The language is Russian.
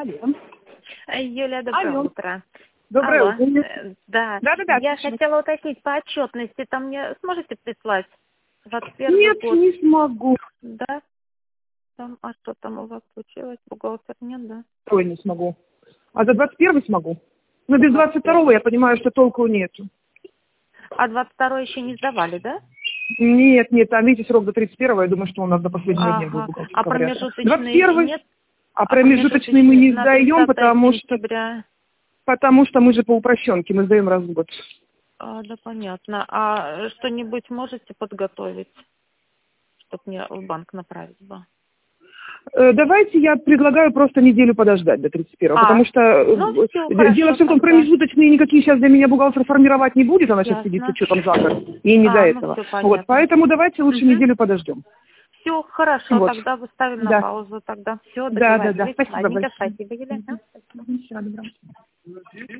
Алло. Юля, доброе Алло. утро. Доброе Алло. утро. Да. Да-да-да. Я хотела уточнить по отчетности. Там мне сможете прислать 21 Нет, год? не смогу. Да. Там, а что там у вас случилось? Бухгалтер нет, да? Ой, не смогу. А за 21 смогу. Но без 21. 22 я понимаю, что толку нету. А 22 еще не сдавали, да? Нет, там, видите, срок до 31, я думаю, что у нас до последнего дня будет Ага. А бухгалтерского варианта. промежуточный 21, нет? а промежуточный мы не на сдаем, 30 потому что мы же по упрощенке, мы сдаем раз в год. Да, понятно. А что-нибудь можете подготовить, чтобы мне в банк направить бы? Давайте я предлагаю просто неделю подождать до 31, потому что Ну, все, дело хорошо в том, что тогда. промежуточные никакие сейчас для меня бухгалтер формировать не будет, она сейчас сидит с Ясно. учетом за год, и не до Ну этого. все Вот, понятно. поэтому давайте лучше неделю подождем. Все, хорошо, Вот. тогда выставим на Да. паузу тогда. Все, Да. договорились. Спасибо Ладненько, большое. спасибо, Елена. Всего доброго.